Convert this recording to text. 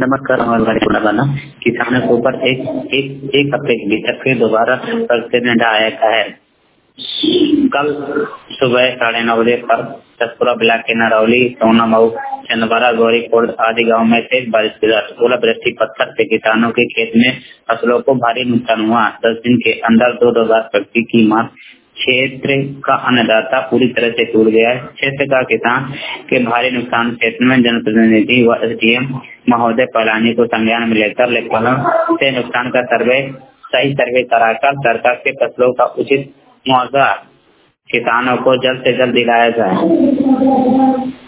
नमस्कार हमारे किसानों के ऊपर एक हफ्ते के भीतर फिर दोबारा डंडा आया है। कल सुबह 9:30 बजे पर सतपुरा ब्लॉक के नरौली, सोनामऊ, चंदवारा, गौरीपुर आदि गांव में तेज बारिश के साथ ओलावृष्टि पत्थर से किसानों के खेत में फसलों को भारी नुकसान हुआ। 10 दिन के अंदर 2,000 व्यक्ति की मौत। क्षेत्र का अन्नदाता पूरी तरह से टूट गया है। क्षेत्र का किसान के भारी नुकसान क्षेत्र में जनप्रतिनिधि व एसडीएम महोदय पलानी को संज्ञान में लेकर लेखपालों से नुकसान का सही सर्वे कराकर सरकार से फसलों का उचित मुआवजा किसानों को जल्द से जल्द दिलाया जाए।